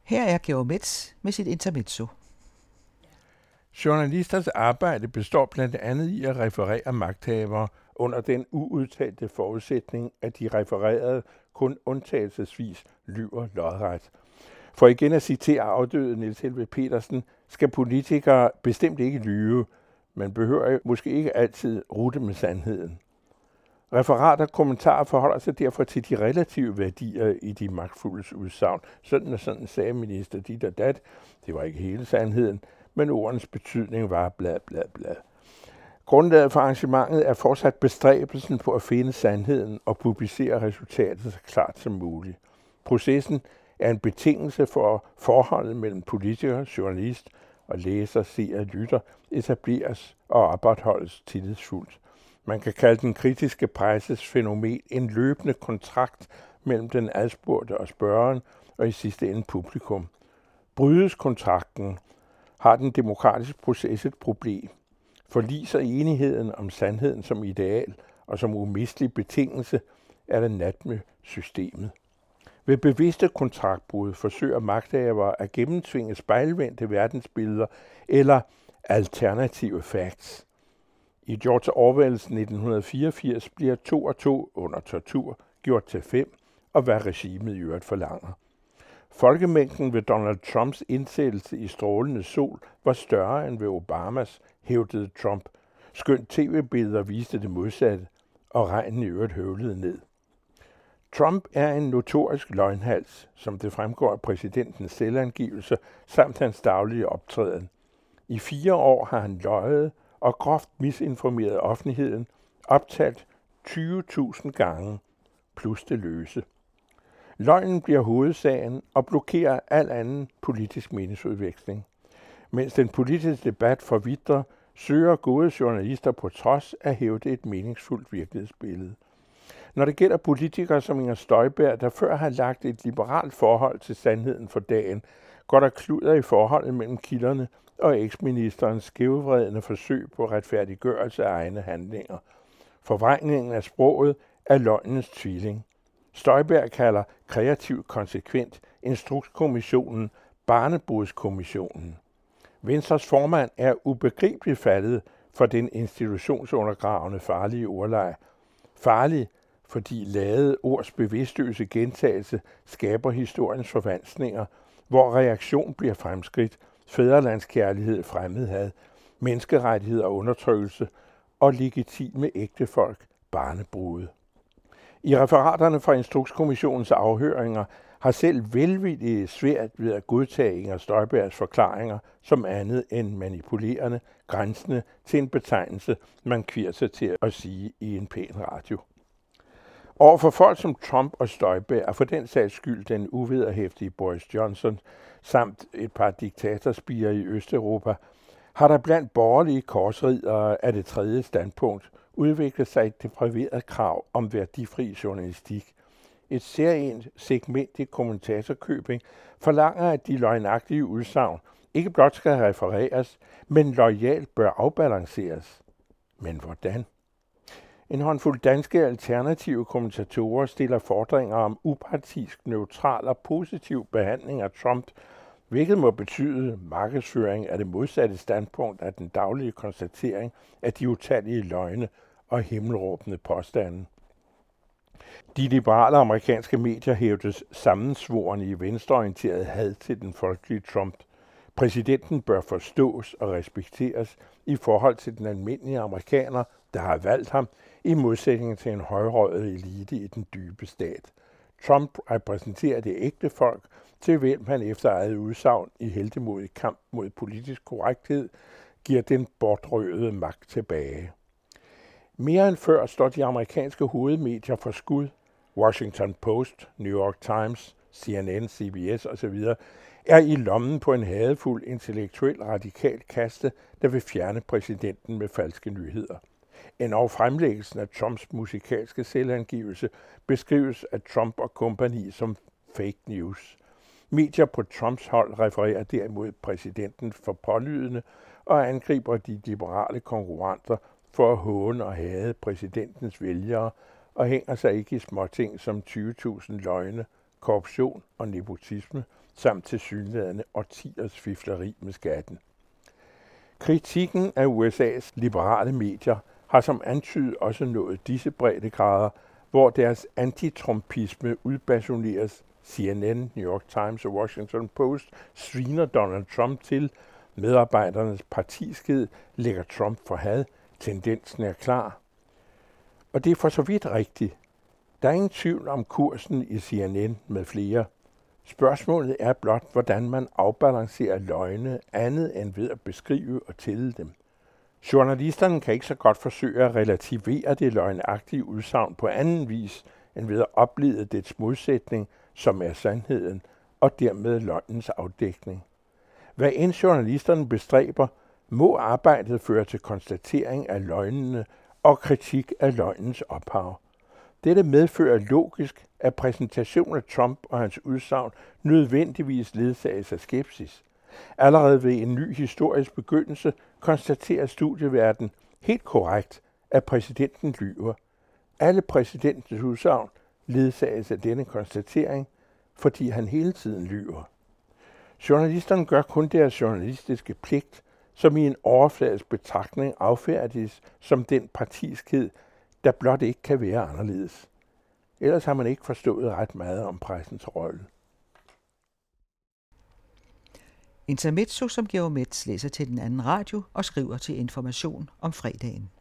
Her er Georg Metz med sit intermezzo. Journalisters arbejde består blandt andet i at referere magthavere under den uudtalte forudsætning, at de refererede kun undtagelsesvis lyver lodret. For igen at citere afdøde Niels Helveg Petersen, skal politikere bestemt ikke lyve, men behøver måske ikke altid rute med sandheden. Referater og kommentarer forholder sig derfor til de relative værdier i de magtfuldes udsagn. Sådan og sådan sagde minister dit og dat. Det var ikke hele sandheden, men ordenes betydning var bla bla bla. Grundlaget for arrangementet er fortsat bestræbelsen på at finde sandheden og publicere resultatet så klart som muligt. Processen er en betingelse for forholdet mellem politiker, journalist og læser, seer og lytter etableres og opretholdes tillidsfuldt. Man kan kalde den kritiske presses fænomen en løbende kontrakt mellem den adspurgte og spørgeren og i sidste ende publikum. Brydes kontrakten, har den demokratiske proces et problem. Forliser enigheden om sandheden som ideal og som umistelig betingelse, er det nat med systemet. Ved bevidste kontraktbrud forsøger magthavere at gennemtvinge spejlvendte verdensbilleder eller alternative facts. I George Orwells 1984 bliver 2 og 2 under tortur gjort til 5, og hvad regimet i øvrigt forlanger. Folkemængden ved Donald Trumps indsættelse i strålende sol var større end ved Obamas, hævdede Trump. Skønt tv-billeder viste det modsatte, og regnen i øvrigt høvlede ned. Trump er en notorisk løgnhals, som det fremgår af præsidentens selvangivelse samt hans daglige optræden. I 4 år har han løjet og groft misinformeret offentligheden, optalt 20.000 gange, plus det løse. Løgnen bliver hovedsagen og blokerer al anden politisk meningsudveksling. Mens den politiske debat forvitrer, søger gode journalister på trods at hævde et meningsfuldt virkelighedsbillede. Når det gælder politikere som Inger Støjberg, der før har lagt et liberalt forhold til sandheden for dagen, går der kludder i forholdet mellem kilderne og eksministerens skævvredne forsøg på retfærdiggørelse af egne handlinger. Forvrængningen af sproget er løgnens tvilling. Støjberg kalder kreativt konsekvent Instrukskommissionen Barnebrudskommissionen. Venstres formand er ubegribeligt faldet for den institutionsundergravende farlige ordleg. Farlig, fordi ladede ords bevidstløse gentagelse skaber historiens forvanskninger, hvor reaktion bliver fremskridt, fædrelandskærlighed, fremmedhad, menneskerettighed og undertrykkelse og legitime ægtefolk, barnebrude. I referaterne fra Instrukskommissionens afhøringer har selv velvillige svært ved at godtage Inger Støjbergs forklaringer som andet end manipulerende, grænsende til en betegnelse, man kvier sig til at sige i en pæn radio. Overfor folk som Trump og Støjberg er for den sags skyld den uvederhæftige Boris Johnson samt et par diktatorspirer i Østeuropa, har der blandt borgerlige korsridere af det tredje standpunkt udviklet sig et depriveret krav om værdifri journalistik. Et særligt segment i kommentatorkøbing forlanger, at de løgnagtige udsagn ikke blot skal refereres, men loyalt bør afbalanceres. Men hvordan? En håndfuld danske alternative kommentatorer stiller fordringer om upartisk, neutral og positiv behandling af Trump, hvilket må betyde markedsføring af det modsatte standpunkt af den daglige konstatering af de utallige løgne og himmelråbende påstande. De liberale amerikanske medier hævdes sammensvorene i venstreorienteret had til den folkelige Trump. Præsidenten bør forstås og respekteres i forhold til den almindelige amerikaner, der har valgt ham, i modsætning til en højrøget elite i den dybe stat. Trump repræsenterer det ægte folk, til hvem han efter eget udsagn i heltemodig kamp mod politisk korrekthed giver den bortrøvede magt tilbage. Mere end før står de amerikanske hovedmedier for skud. Washington Post, New York Times, CNN, CBS osv. er i lommen på en hadefuld intellektuel radikal kaste, der vil fjerne præsidenten med falske nyheder. Endog fremlæggelsen af Trumps musikalske selvangivelse beskrives af Trump og kompagni som fake news. Medier på Trumps hold refererer derimod præsidenten for pålydende og angriber de liberale konkurrenter for at håne og hade præsidentens vælgere og hænger sig ikke i småting som 20.000 løgne, korruption og nepotisme, samt tilsyneladende årtiers fifleri med skatten. Kritikken af USA's liberale medier har som antydet også nået disse breddegrader, hvor deres antitrumpisme udbasuneres. CNN, New York Times og Washington Post sviner Donald Trump til. Medarbejdernes partiskhed lægger Trump for had. Tendensen er klar. Og det er for så vidt rigtigt. Der er ingen tvivl om kursen i CNN med flere. Spørgsmålet er blot, hvordan man afbalancerer løgne andet end ved at beskrive og tælle dem. Journalisterne kan ikke så godt forsøge at relativere det løgnagtige udsagn på anden vis, end ved at oplede dets modsætning, som er sandheden, og dermed løgnens afdækning. Hvad end journalisterne bestræber, må arbejdet føre til konstatering af løgnene og kritik af løgnens ophav. Dette medfører logisk, at præsentationen af Trump og hans udsagn nødvendigvis ledsages af skepsis. Allerede ved en ny historisk begyndelse konstaterer studieverden helt korrekt, at præsidenten lyver. Alle præsidentens udsagn ledsages af denne konstatering, fordi han hele tiden lyver. Journalisterne gør kun deres journalistiske pligt, som i en overfladisk betragtning affærdiges som den partiskhed, der blot ikke kan være anderledes. Ellers har man ikke forstået ret meget om pressens rolle. Intermezzo, som Georg Metz læser til den anden radio og skriver til Information om fredagen.